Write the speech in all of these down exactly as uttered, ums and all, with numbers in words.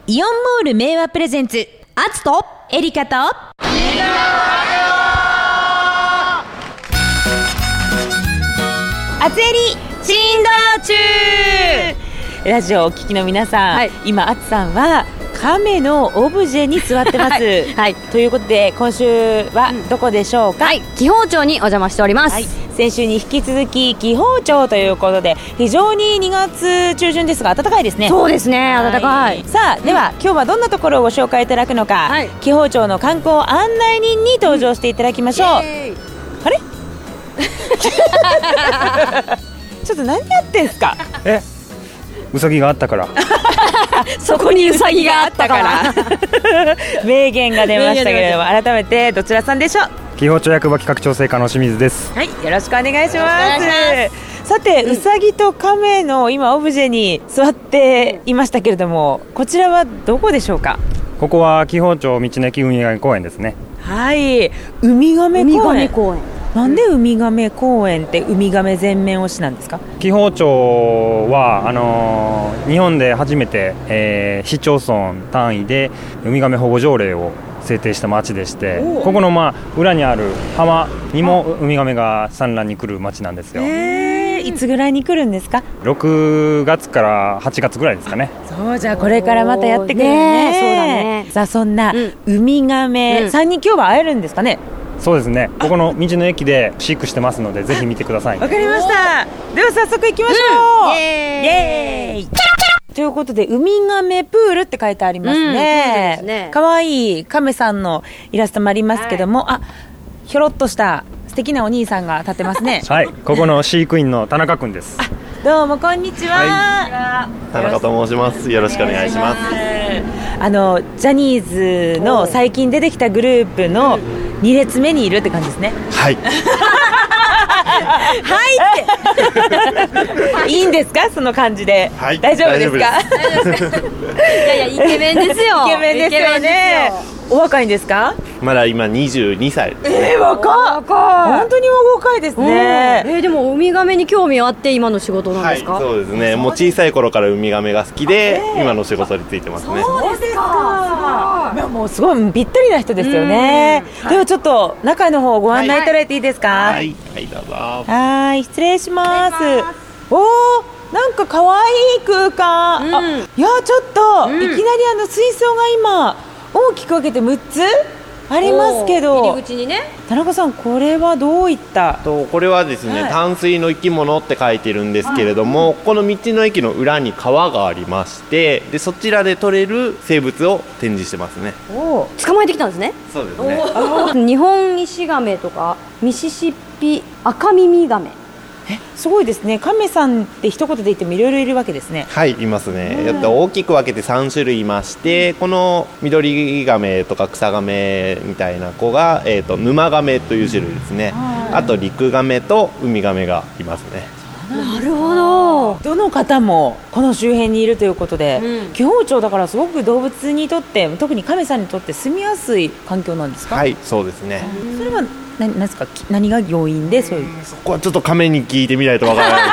イオンモール名和プレゼンツ、アツとエリカとアツエリ振動中。ラジオをお聞きの皆さん、はい、今アツさんは亀のオブジェに座ってます、はいはい、ということで今週はどこでしょうか、うん、はい、 紀宝町にお邪魔しております、はい、 先週に引き続き紀宝町ということで非常ににがつ中旬ですが暖かいですね。 そうですね、暖かい。 さあでは、うん、今日はどんなところをご紹介いただくのか、はい、紀宝町の観光案内人に登場していただきましょう、うん、あれちょっと何やってんすか。 えうさぎがあったからそこにうさぎがあったから名言が出ましたけれども、改めてどちらさんでしょう。 紀宝町役場企画調整課の清水です。 はい、よろしくお願いします。さて、うん、うさぎと亀の今オブジェに座っていましたけれども、こちらはどこでしょうか。 ここは紀宝町道の駅ウミガメ公園ですね。 はい、ウミガメ公園。 ウミガメ公園、 なんでウミガメ公園ってウミガメ全面推しなんですか。 紀宝町はあのー、日本で初めて、えー、市町村単位でウミガメ保護条例を制定した町でして、ここの、まあ、裏にある浜にもウミガメが産卵に来る町なんですよ。 えー、いつぐらいに来るんですか。 ろくがつからはちがつぐらいですかね。 そう、じゃあこれからまたやってくるね。 そうだね。 さあそんなウミガメさんに今日は会えるんですかね。 そうですね、ここの道の駅で飼育してますのでぜひ見てください。 わかりました。では早速行きましょう、うん、イエーイということでウミガメプールって書いてありますね。かわいい亀さんのイラストもありますけども、はい、あ、ひょろっとした素敵なお兄さんが立ってますねはい、ここの飼育員の田中くんです。 あ、どうもこんにちは、はい、田中と申します。よろしくお願いします。 あのジャニーズの最近出てきたグループのに列目にいるって感じですね。 はいはいっていいんですか、その感じで、はい、大丈夫ですか。いやいや、イケメンですよ。 イケメンですよね。お若いんですか。 まだ今にじゅうにさいです、 ね。えー、若い。若い。本当にお若いですね。 えー、でもウミガメに興味あって今の仕事なんですか。 はい、そうですね。もう小さい頃からウミガメが好きで、えー、今の仕事についてますね。 そうですか。いや、もうすごいぴったりな人ですよね。ではちょっと中の方ご案内いただいていいですか。 はい、はいはい、どうぞ。 はい、失礼します。おー、なんか可愛い空間、うん、あ、いやちょっと、うん、いきなりあの水槽が今大きく分けてむっつありますけど、 入り口にね。 田中さん、これはどういったと。これはですね、はい、淡水の生き物って書いてるんですけれども、はい、この道の駅の裏に川がありまして、でそちらで取れる生物を展示してますね。 お、捕まえてきたんですね。 そうですね。 日本イシガメとかミシシッピアカミミガメ、 え、すごいですね。亀さんって一言で言ってもいろいろいるわけですね。 はい、いますね。やっと大きく分けてさんしゅるいいまして、この緑ガメとか草ガメみたいな子が、えーと、沼ガメという種類ですね。あと陸ガメとウミガメがいますね。 なるほど。 どの方もこの周辺にいるということで、うん、紀宝町だからすごく動物にとって、特に亀さんにとって住みやすい環境なんですか。 はい、そうですね。 それは何ですか、何が要因でそういう。 そこはちょっと亀に聞いてみないとわからない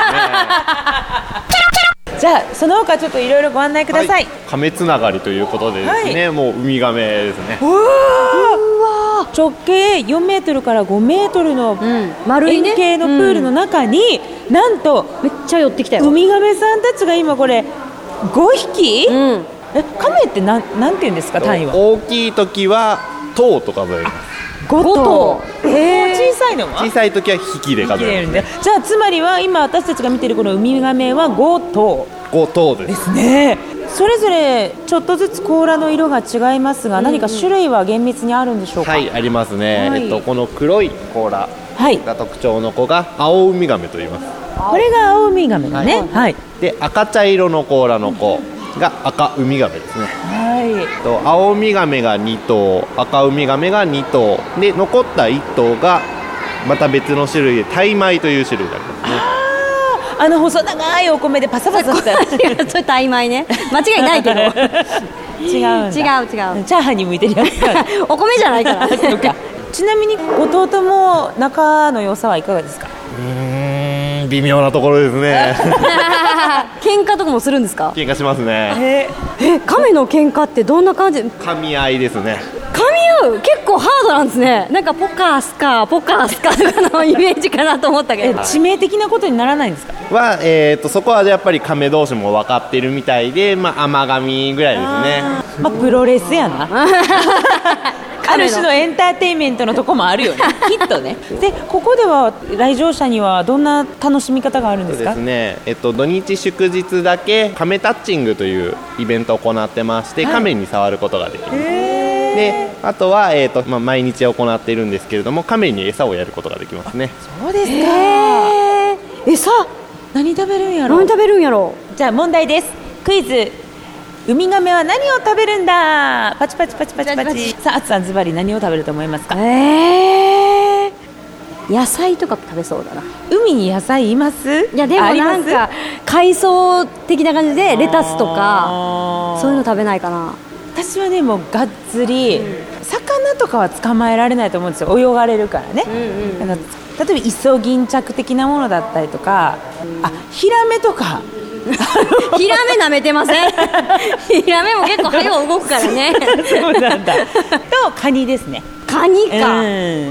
ですね。 じゃあその他ちょっといろいろご案内ください。はい、 亀つながりということでですね、はい、もうウミガメですね。 うわ直径よんメートルからごメートルの円形のプールの中に、うん、なんとめっちゃ寄ってきたよ。 ウミガメさんたちが今これごひき、うん、え、亀ってなんなんて言うんですか、単位は。 大きい時は頭と数えます。 ご頭。えー、小さいのは小さい時は引きで数えるんで、 じゃあつまりは今私たちが見ているこのウミガメはご頭。 ご頭です。 ですね。それぞれちょっとずつ甲羅の色が違いますが、うんうん、何か種類は厳密にあるんでしょうか。 はい、ありますね、はい、えっと、この黒い甲羅が特徴の子が青ウミガメと言います。 これが青ウミガメだね、はいはい、 で赤茶色の甲羅の子が赤ウミガメですね、はい、と青ウミガメがに頭、赤ウミガメがに頭で、残ったいっ頭がまた別の種類でタイマイという種類がありますね。 あの細長いお米でパサパサしたそれタイ米ね、間違いないけど違うんだ。 違う違う、 チャーハンに向いてるやつお米じゃないからそうか。ちなみに弟も仲の良さはいかがですか。 うーん、微妙なところですね喧嘩とかもするんですか？ 喧嘩しますね。 ええ、亀の喧嘩ってどんな感じ？ 噛み合いですね。 噛み合う？結構ハードなんですね。なんかポカースカポカースカとかのイメージかなと思ったけど、 致命的なことにならないんですか？ は、えー、とそこはやっぱり亀同士も分かってるみたいで、まあ、甘噛みぐらいですね。 まあ、プロレスやなある種のエンターテインメントのとこもあるよねきっとね。でここでは来場者にはどんな楽しみ方があるんですか？ そうですね、えっと、土日祝日だけ亀タッチングというイベントを行ってまして、はい、亀に触ることができます。であとは、えーとまあ、毎日行っているんですけれども、亀に餌をやることができますね。 そうですか。餌何食べるんやろ？ 何食べるんやろ？ じゃあ問題です。クイズ。ウミガメは何を食べるんだ？パチパチパチパチパチ。さあ、あつさんズバリ何を食べると思いますか？ えー、野菜とか食べそうだな。 海に野菜います？ いやでもなんか海藻的な感じでレタスとかそういうの食べないかな。 私はねもうがっつり、うん、魚とかは捕まえられないと思うんですよ。泳がれるからね、うんうん、例えばイソギンチャク的なものだったりとか、うん、あヒラメとかヒラメ舐めてません？ヒラメも結構早く動くからねそうなんだとカニですね。 カニか、 うん、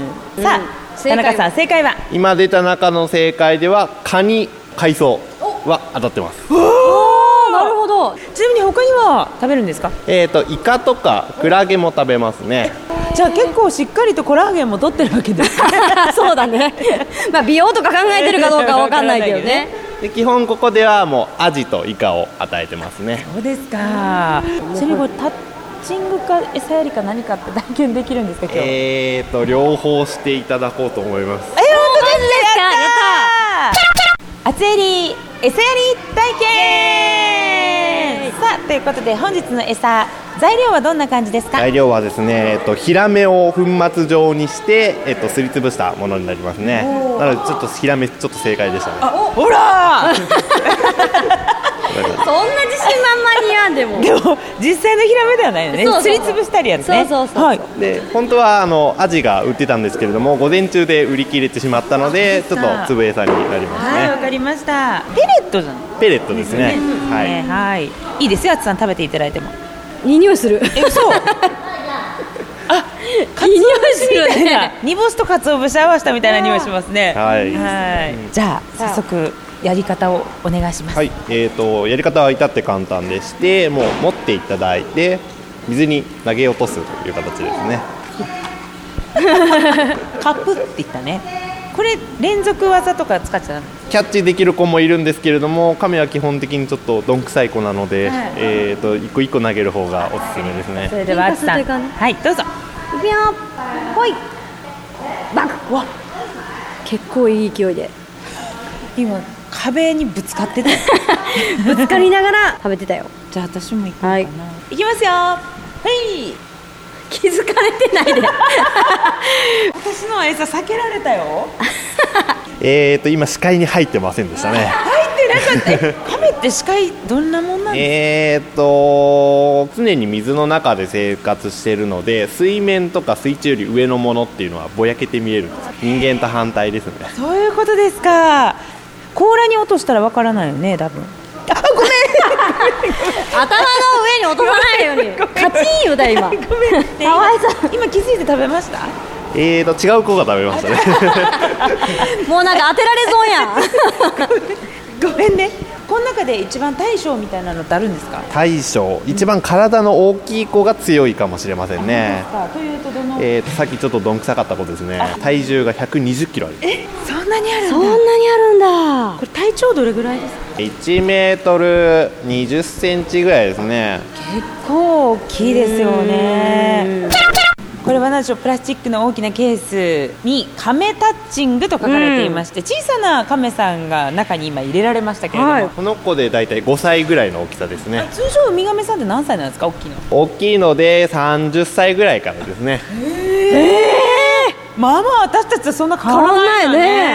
さあ、うん、田中さん正解は？ 今出た中の正解ではカニ海藻は当たってます。 なるほど。 ちなみに他には食べるんですか？ えーとイカとかクラゲも食べますね。 じゃあ結構しっかりとコラーゲンも取ってるわけですそうだねまあ美容とか考えてるかどうかは分かんないけどねで基本ここではもうアジとイカを与えてますね。 そうですか。ちなみにこれタッチングか餌やりか何かって体験できるんですか今日？ えーと両方していただこうと思います。 えー、本当ですか？やったー。厚エリ餌やり体験さあということで本日の餌材料はどんな感じですか？ 材料はですね、えっと、ヒラメを粉末状にして、えっと、すりつぶしたものになりますね。なのでちょっとヒラメちょっと正解でしたね。 あほらそんな自信満々に言わんでもでも実際のヒラメではないのね。 そうそうそうすりつぶしたりやつね。 そうそうそう、 はい、 で本当はあのアジが売ってたんですけれども午前中で売り切れてしまったのでちょっと粒餌になりますね。 はいわかりました。ペレットじゃん。 ペレットですね。 ですねはい、はい、いいですよ。あつさん食べていただいてもいい匂いする。 えそうあいい匂いするね。煮干しと鰹節合わせたみたいな匂いしますね。 はい、 はい、じゃあ早速やり方をお願いします。 はい、えーとやり方は至って簡単でしてもう持っていただいて水に投げ落とすという形ですねカップって言ったね。これ連続技とか使っちゃう？ キャッチできる子もいるんですけれども亀は基本的にちょっとどんくさい子なので、はい、えーと一個一個投げる方がおすすめですね。 それではあつさんはいどうぞ。 いくよほいバクわ結構いい勢いで今壁にぶつかってたぶつかりながら食べてたよ。 じゃあ私も行こうかな、はい、いきますよ。はい気づかれてないで私の餌避けられたよえーと今視界に入ってませんでしたね。 入ってなかった亀って視界どんなもんなんですか？ えーと常に水の中で生活しているので水面とか水中より上のものっていうのはぼやけて見えるんです。人間と反対ですね。 そういうことですか。甲羅に落としたらわからないよね多分。あごめん頭の上に落とさないようにカチンよだ今。ごめんかわいそう。 今気づいて食べました？ えーと違う子が食べましたねもうなんか当てられそうやんごめんね。この中で一番大将みたいなのってあるんですか？ 大将、一番体の大きい子が強いかもしれませんね。 というとどの、 えーとさっきちょっとどんくさかった子ですね。体重がひゃくにじゅっキロある。 えそんなにあるんだ。 そんなにあるんだ。 これ体長どれぐらいですか？ いちメートルにじゅっセンチぐらいですね。 結構大きいですよね。これは何でしょう。プラスチックの大きなケースに亀タッチングと書かれていまして、うん、小さな亀さんが中に今入れられましたけれども、はい、 この子でだいたいごさいぐらいの大きさですね。 通常ウミガメさんって何歳なんですか？大きいの大きいのでさんじゅっさいぐらいからですね。 へー、まあまあ私たちとそんな変わらないよね。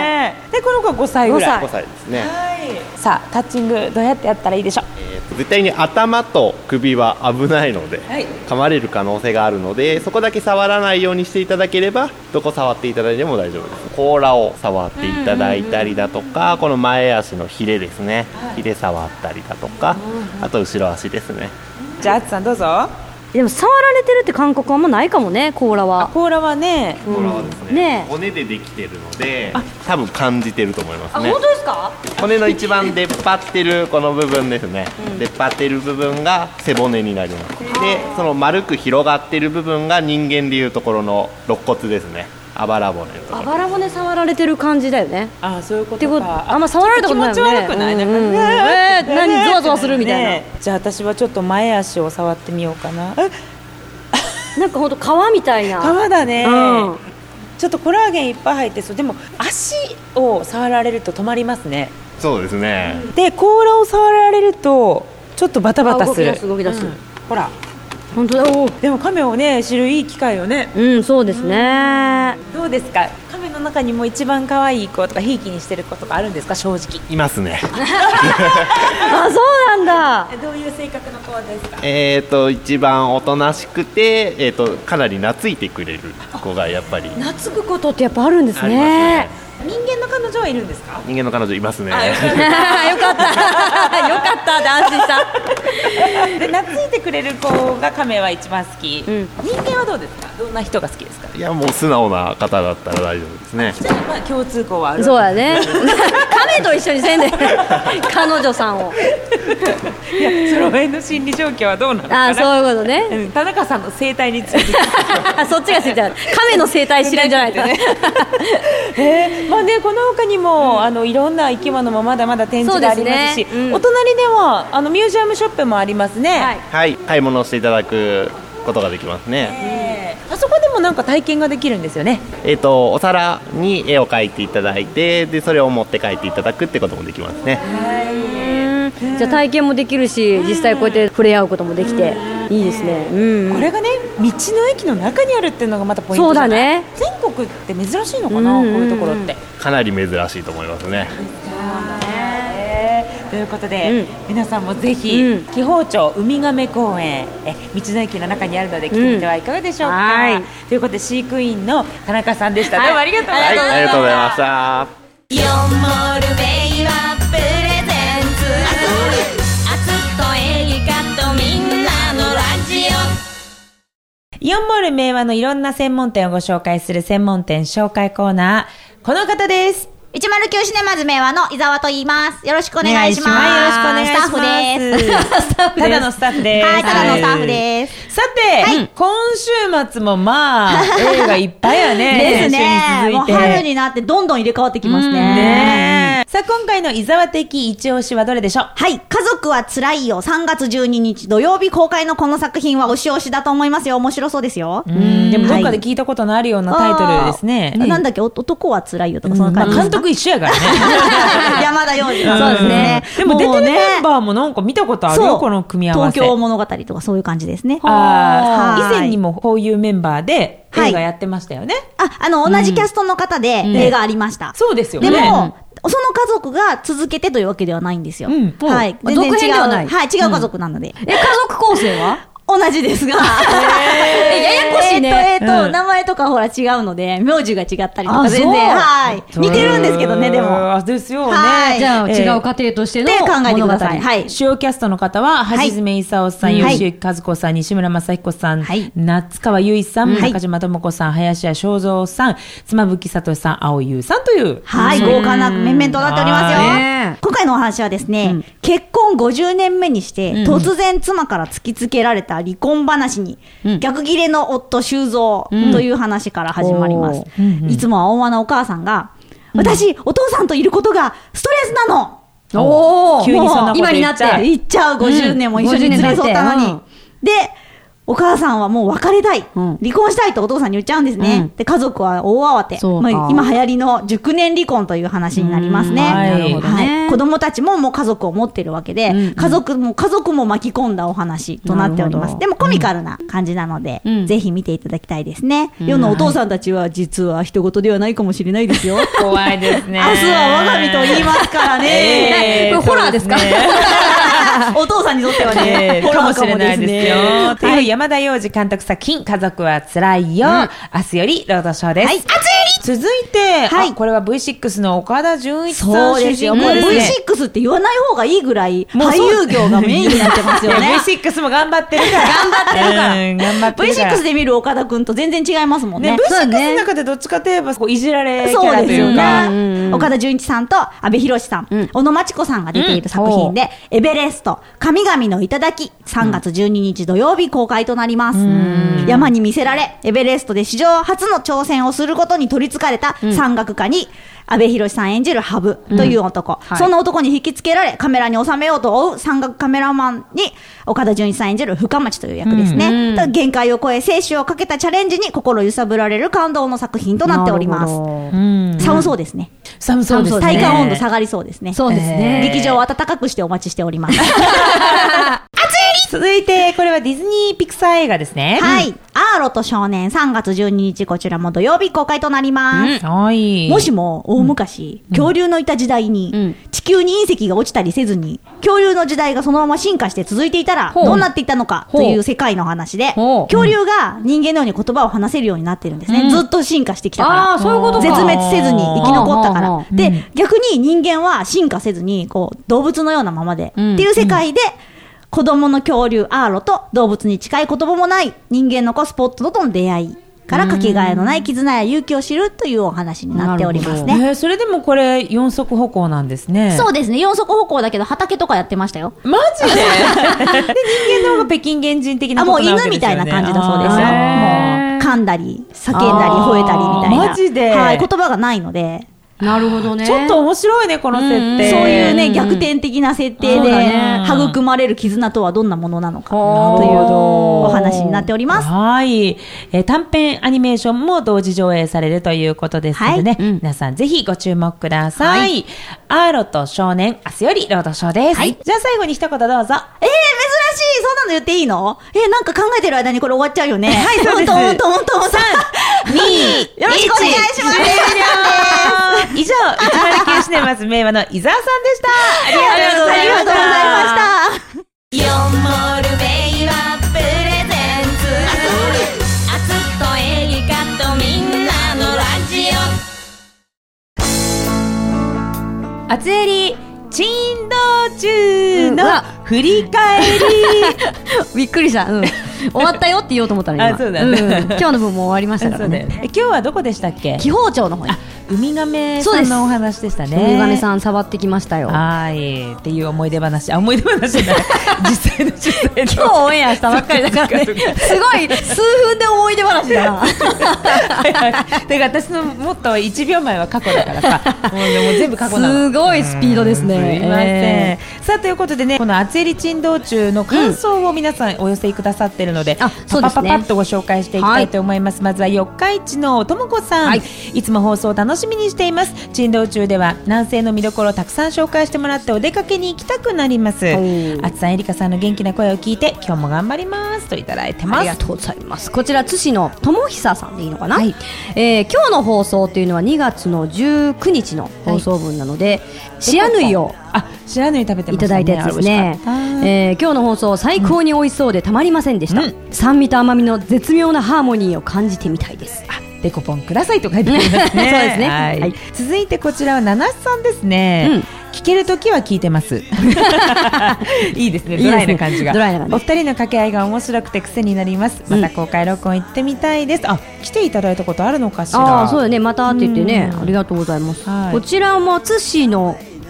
でこの子はごさいぐらい。 ごさいですね。 はい。さあタッチングどうやってやったらいいでしょう。 えー、と絶対に頭と首は危ないので、はい、噛まれる可能性があるので、そこだけ触らないようにしていただければどこ触っていただいても大丈夫です。甲羅を触っていただいたりだとか、この前足のヒレですね、はい、ヒレ触ったりだとか、あと後ろ足ですね。 じゃああつさんどうぞ。 でも触られてるって感覚はあんまないかもね、甲羅は。 甲羅はね、 甲羅はですね、ね、骨でできてるので多分感じてると思いますね。 あ、本当ですか？ 骨の一番出っ張ってるこの部分ですね、うん、出っ張ってる部分が背骨になります。でその丸く広がってる部分が人間でいうところの肋骨ですね。あばら骨のところ。 あばら骨触られてる感じだよね。 ああ、そういうことか。 あんま触られたことないよね。 気持ち悪くない？なんか、うんうん、 えー、何ゾワゾワするみたいな、ね、 じゃあ私はちょっと前足を触ってみようかな。 なんかほんと皮みたいな。 皮だね、うん、ちょっとコラーゲンいっぱい入ってそう。でも足を触られると止まりますね。 そうですね。 で甲羅を触られるとちょっとバタバタする。 動き出す動き出す、うん、 ほら本当だ。おでも亀をね知るいい機会よね。 うん、そうですね、 うん、どうですか、亀の中にも一番可愛い子とかひいきにしてる子とかあるんですか？正直いますね。 あ、そうなんだ。 どういう性格の子ですか？ えーと一番おとなしくて、えーとかなり懐いてくれる子がやっぱり。 懐くことってやっぱあるんですね。 ありますね。 人間の彼女はいるんですか？ 人間の彼女いますね。 よかったよかったで安心したで懐いてくれる子が亀は一番好き、うん、人間はどうですか？どんな人が好きですか？ いやもう素直な方だったら大丈夫ですね。 じゃあまあ共通項はある。 そうだね。亀と一緒にせんで彼女さんを。 いやその辺の心理状況はどうなのかな。 あ、そういうことね、 うん、田中さんの生態についてそっちが知りたい。亀の生態知るんじゃないか、ね。 えーまあね、この他にも、うん、あのいろんな生き物もまだまだ展示でありますし、 そうですね、うん、 お隣ではあのミュージアムショップもありますね。 はい、 はい、買い物していただくことができますね。 えー、あそこでもなんか体験ができるんですよね。 えーとお皿に絵を描いていただいて、でそれを持って帰っていただくってこともできますね。 はい、じゃあ体験もできるし、実際こうやって触れ合うこともできていいですね。うん、 これがね道の駅の中にあるっていうのがまたポイントじゃない？そうだね。全国って珍しいのかな、こういうところって。かなり珍しいと思いますね。 ということで、うん、皆さんもぜひ、うん、紀宝町ウミガメ公園え道の駅の中にあるので来てみてはいかがでしょうか、うん、はい、ということで飼育員の田中さんでした、はい、どうもありがとうございました、 はい、ありがとうございました。 ヨンモールベイはプレゼンツアツとエリカとみんなのラジオ。 イオンモール明和のいろんな専門店をご紹介する専門店紹介コーナー、この方です。 いちまるきゅうシネマズ明和の伊沢と言います。よろしくお願いします。 はい、よろしくお願いします。 スタッフです。 スタッフです。ただのスタッフです。 はい、ただのスタッフです。 さて、はい、今週末もまあ、映画いっぱいやね。 ですね。もう春になってどんどん入れ替わってきますね。 ね。さあ、今回の伊沢的一押しはどれでしょう？ はい、家族は辛いよ。さんがつじゅうににち土曜日公開のこの作品は推し推しだと思いますよ。面白そうですよ。 うん、でもどっかで聞いたことのあるようなタイトルですね。 はい、なんだっけ、男は辛いよとかそんな感じ。 監督一緒やからね。 山田洋次が。 そうですね。 でも出てるメンバーもなんか見たことあるよ、この組み合わせ。 東京物語とかそういう感じですね。 ああ、以前にもこういうメンバーで映画やってましたよね。 はい、あ、あの、同じキャストの方で映画ありました。 うん、そうですよね。 でも、その家族が続けてというわけではないんですよ。うん、はい。 全然違う。続編ではない。 はい、違う家族なので。 うん、え、家族構成は同じですが。 えー、ややこしいね。 えーと、えーと、名前とかほら違うので、名字が違ったりとか全然、はい。似てるんですけどね、でも。 ですよね。 じゃあ、違う家庭としてので考えてください。 はい。主要キャストの方は、橋爪功さん、吉行和子さん、西村正彦さん、夏川由衣さん、中島智子さん、林家正蔵さん、妻夫木聡さん、青優さんという。 はい、豪華な面々となっておりますよ。今回のお話はですね、結婚ごじゅうねんめにして、突然妻から突きつけられた離婚話に、うん、逆ギレの夫修造という話から始まります、うんうん、いつもは温和なお母さんが、うん、私お父さんといることがストレスなの、 おお、急にそんなこと言っちゃう、今になって言っちゃう、ごじゅうねんも一緒に連れ添ったのに、うん、でお母さんはもう別れたい、うん、離婚したいとお父さんに言っちゃうんですね、うん、で家族は大慌て、まあ、今流行りの熟年離婚という話になりますね。 なるほどね、 はい、子供たちももう家族を持ってるわけで、うんうん、家族も家族も巻き込んだお話となっております。でもコミカルな感じなので、うん、ぜひ見ていただきたいですね、うん、世のお父さんたちは実は人事ではないかもしれないですよ。 怖いですね。 明日は我が身と言いますからね、 えー、これホラーですか？ お父さんにとってはね、 かもしれないですよ。という山田洋次監督作品、家族はつらいよ、うん、明日よりロードショーです。はい、続いて、はい、これは ブイシックス の岡田准一さん。 そうですよ。もう ブイシックス って言わない方がいいぐらい俳優業がメインになってますよね。 ブイシックス も頑張ってるから。 頑張ってるから。 うん、頑張ってるから。 ブイシックス で見る岡田くんと全然違いますもんね。 ね、ブイシックス の中でどっちかといえばこういじられキャラというか。 そうですよね。岡田准一さんと阿部寛さん、うん、小野真知子さんが出ている作品で、うん、エベレスト神々の頂、さんがつじゅうににち土曜日公開となります。山に魅せられ、エベレストで史上初の挑戦をすることに取り憑かれた山岳家に、阿部寛さん演じる羽生という男、うんはい、そんな男に引きつけられカメラに収めようと追う山岳カメラマンに岡田准一さん演じる深町という役ですね、うんうん、限界を超え生死をかけたチャレンジに心揺さぶられる感動の作品となっております。うん、寒そうですね。 寒そうですね。 体感温度下がりそうですね。 そうですね。 劇場を暖かくしてお待ちしております。 続いてこれはディズニーピクサー映画ですね。 はい、うん、アーロと少年さんがつじゅうににち、こちらも土曜日公開となります、 うん、はい。 もしも大昔、うん、恐竜のいた時代に、うん、地球に隕石が落ちたりせずに恐竜の時代がそのまま進化して続いていたらどうなっていたのかという世界の話で、恐竜が人間のように言葉を話せるようになってるんですね、うん、ずっと進化してきたから。 あ、そういうことか。 絶滅せずに生き残ったから。で、うん、逆に人間は進化せずにこう動物のようなままで、うん、っていう世界で、うん、子供の恐竜アーロと動物に近い言葉もない人間の子スポットとの出会いからかけがえのない絆や勇気を知るというお話になっておりますね。 えー、それでもこれ四足歩行なんですね。 そうですね、四足歩行だけど畑とかやってましたよ。 マジで？で人間の方が北京原人的なことなわけですよね。 あ、もう犬みたいな感じだそうですよ。もう噛んだり叫んだり吠えたりみたいな。 マジで？ はい、言葉がないので。 なるほどね。 ちょっと面白いね、この設定。 そういうね、逆転的な設定で育まれる絆とはどんなものなのかというお話になっております。 はい、えー、短編アニメーションも同時上映されるということですのでね、はい、うん、皆さんぜひご注目ください。はい、アーロと少年、明日よりロードショーです。はい、じゃあ最後に一言どうぞ。えー、珍しい。 そんなの言っていいの？えー、なんか考えてる間にこれ終わっちゃうよね。はい、そうです。 ほんとほんとほんと。さん、に、 よろしくお願いします。 以上、いちまるきゅうシネマズ名馬の伊沢さんでした。ありがとうございました。 ありがとうございました。 よんモールベイはプレゼンツ、あつっとエリカとみんなのラジオ。あつえり珍道中の振り返り。 びっくりした。うん、終わったよって言おうと思ったの今。 あ、そうだね。うん、 今日の分も終わりましたからね。 今日はどこでしたっけ？ 紀宝町の方に。 ウミガメさんのお話でしたね。 ウミガメさん触ってきましたよ。 はいっていう思い出話。あ、思い出話じゃない。実際の実際の。 今日オンエアしたばっかりだからね。すごい数分で思い出話だな。 はいはい、だから私のもっといちびょうまえは過去だからさ。もうもう全部過去なの。 すごいスピードですね。 すいません。えー、さあということでね、このあつえり珍道中の感想を皆さんお寄せくださっているので、うん、あ、そうですね、パパパッとご紹介していきたいと思います。はい、まずは四日市のともこさん、はい、いつも放送を楽しみにしています。珍道中では南西の見どころをたくさん紹介してもらってお出かけに行きたくなります。あつさん、えりかさんの元気な声を聞いて今日も頑張りますといただいてます。 ありがとうございます。こちら津市のともひささんでいいのかな、はい、えー、今日の放送というのはにがつのじゅうくにちの放送分なので、シラヌイをあ、白縫い食べてましたね。 いただいたやつですね。えー、今日の放送最高に美味しそうでたまりませんでした、うん、酸味と甘みの絶妙なハーモニーを感じてみたいです。 あ、デコポンくださいと書いてありますね。 そうですね、 はいはい、 続いてこちらは七瀬さんですね、うん、聞けるときは聞いてますいいですね、ドライな感じが。 ドライな感じ。 お二人の掛け合いが面白くて癖になります。また公開録音行ってみたいです、うん、あ、来ていただいたことあるのかしら。 あ、そうだね、またって言ってね、ありがとうございます、はい、こちらも津市の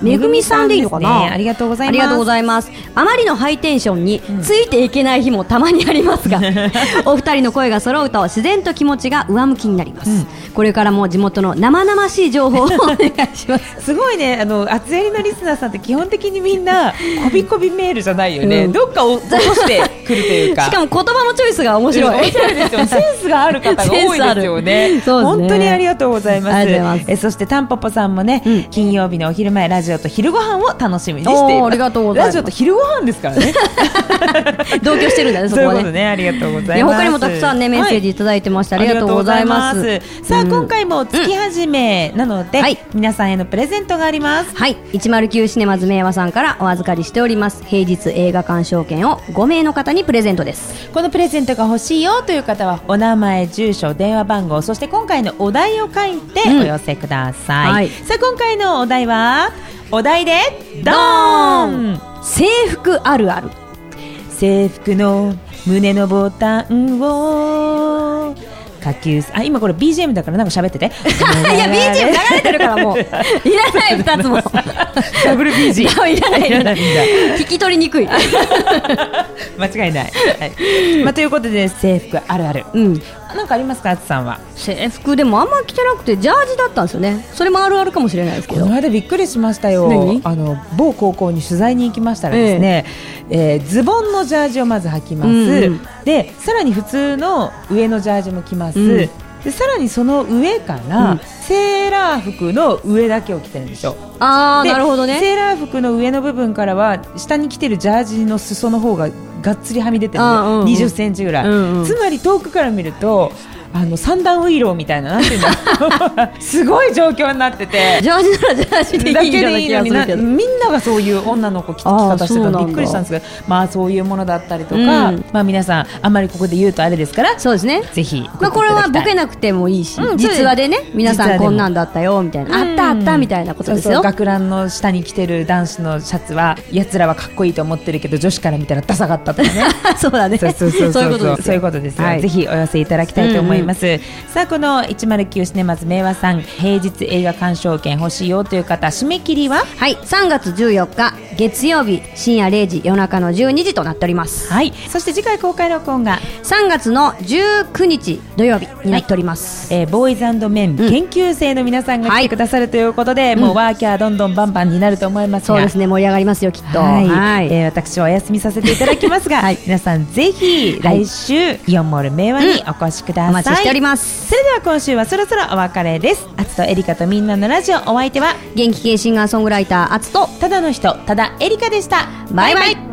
めぐみさんでいいのかな、 ね、ありがとうございます。 ありがとうございます。あまりのハイテンションについていけない日もたまにありますが、うん、お二人の声が揃うと自然と気持ちが上向きになります、うん、これからも地元の生々しい情報をお願いしますすごいね、あの厚襟のリスナーさんって基本的にみんなこびこびメールじゃないよね、うん、どっか落としてくるというかしかも言葉のチョイスが面白い、 面白いですよセンスがある方が多いですよね。そうですね、本当にありがとうございます。えそしてタンポポさんもね、うん、金曜日のお昼前ラジオと昼ご飯を楽しみにしています。 ありがとうございます。 ラジオと昼ご飯ですからね同居してるんだね、そこはね。 そういうことね、ありがとうございます。 他にもたくさんねメッセージいただいてました、はい、ありがとうございます。 さあ、うん、今回も月始めなので、うんはい、皆さんへのプレゼントがあります。 はい、いちまるきゅうシネマズ明和さんからお預かりしております平日映画鑑賞券をごめいの方にプレゼントです。 このプレゼントが欲しいよという方はお名前、住所、電話番号、そして今回のお題を書いてお寄せください、うんはい、さあ今回のお題はお題でドーン、 制服あるある。 制服の胸のボタンを下級あ今これ ビージーエム だからなんか喋ってていや ビージーエム 流れてるからもういらないふたつもダブル ビージーいらないいらない聞き取りにくい間違いない、はいまあ、ということで制服あるある、うん、なんかありますか、あつさんは。 制服でもあんま着てなくてジャージだったんですよね。それもあるあるかもしれないですけど、 この間びっくりしましたよ。あの某高校に取材に行きましたらですね、えーえー、ズボンのジャージをまず履きます、うん、でさらに普通の上のジャージも着ます、うん、でさらにその上から、うん、セーラー服の上だけを着てるんですよ。 あー、なるほどね。 セーラー服の上の部分からは下に着てるジャージの裾の方ががっつりはみ出てるので、うんうん、にじゅっセンチぐらい、うんうん、つまり遠くから見るとあの三段ウイローみたいな、なんていうんだすごい状況になってて、 ジャージならジャージでいいような気がするけど、 みんながそういう女の子着方してたのびっくりしたんですけど、まあそういうものだったりとか、うん、まあ皆さんあんまりここで言うとあれですから、 そうですね、 ぜひ、 まあ、これはボケなくてもいいし、うん、実話でね、皆さんこんなんだったよみたいな、あったあったみたいなことですよ。そうそう、 学ランの下に着てる男子のシャツはやつらはかっこいいと思ってるけど女子から見たらダサかったとかねそうだね、 そうそうそうそうそういうことですよ、はい、ぜひお寄せいただきたいと思います、うんうん、さあこのいちまるきゅうシネマズ明和さん平日映画鑑賞券欲しいよという方、締め切りははいさんがつじゅうよっか月曜日深夜れいじ夜中のじゅうにじとなっております。 はい、そして次回公開録音がさんがつのじゅうくにち土曜日になっております、 はい、えー、ボーイズ&メン、うん、研究生の皆さんが来てくださるということで、はい、もうワーキャーどんどんバンバンになると思いますが、 そうですね、盛り上がりますよきっと。 はい、はい、えー、私はお休みさせていただきますが、はい、皆さんぜひ来週、はい、イオンモール明和にお越しください、うん、お待ちしております。 それでは今週はそろそろお別れです。あつとエリカとみんなのラジオ、お相手は元気系シンガーソングライターあつとただの人ただエリカでした。 バイバイ。